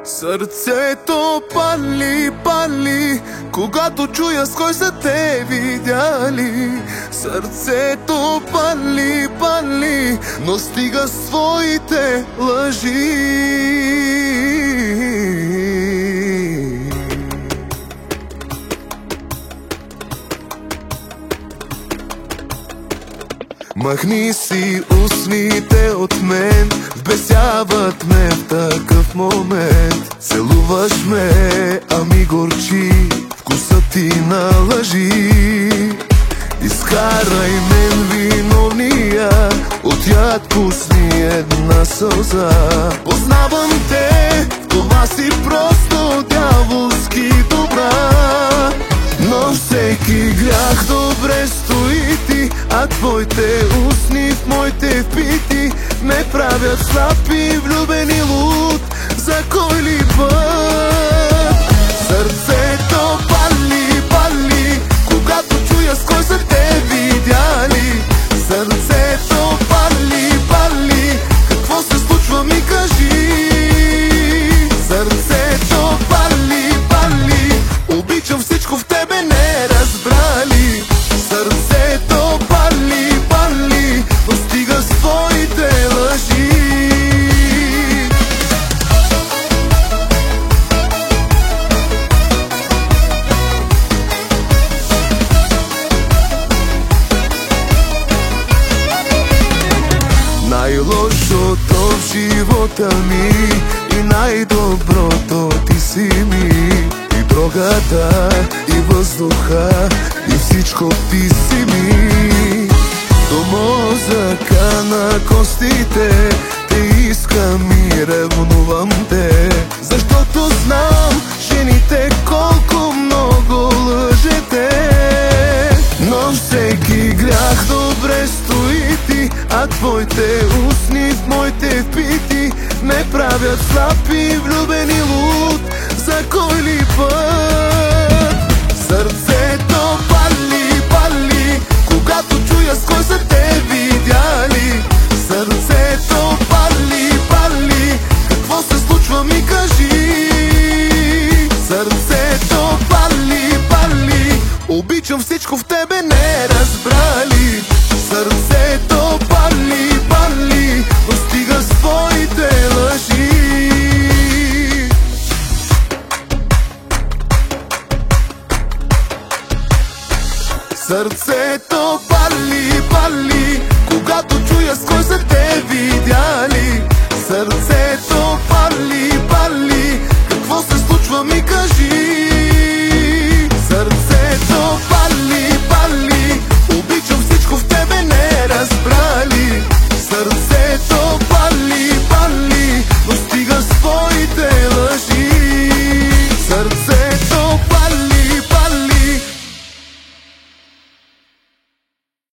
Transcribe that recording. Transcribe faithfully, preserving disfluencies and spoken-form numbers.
Сърцето пали, пали, когато чуя с кой са те видяли. Сърцето пали, пали, но стига с твоите лъжи. Махни си устните от мен, вбесяват ме в такъв момент. Целуваш ме, ами горчи вкусът ти на лъжи. Изкарай мен виновния, от яд пусни една сълза. Познавам те, в това си просто дяволски добра. Но всеки грях добре стои ти, а твоите устни в моите впити ме правят слаб и влюбен и луд. За кой ли път? Сърцето пали, пали, когато чуя с кой са те видяли. Сърцето пали, пали, какво се случва ми кажи. Сърцето пали, пали, обичам всичко в тебе не разбрали. Сърцето пали, пали, но стига с твоите лъжи. Най-лошото в живота ми и най-доброто ти си ми. И дрогата, и въздуха, и всичко ти си ми. До мозъка на костите те искам и ревнувам те. Защото знам жените колко много лъжете. Но всеки грях добре стои ти, а твоите устни в моите впити ме правят слаб и влюбен и луд. За кой ли път? Сърцето пали, пали, когато чуя с кой са те видяли. Сърцето пали, пали, какво се случва ми кажи. Сърцето пали, пали, обичам всичко в тебе не разбрали. Сърцето пали, пали, но стига с твоите лъжи. Сърце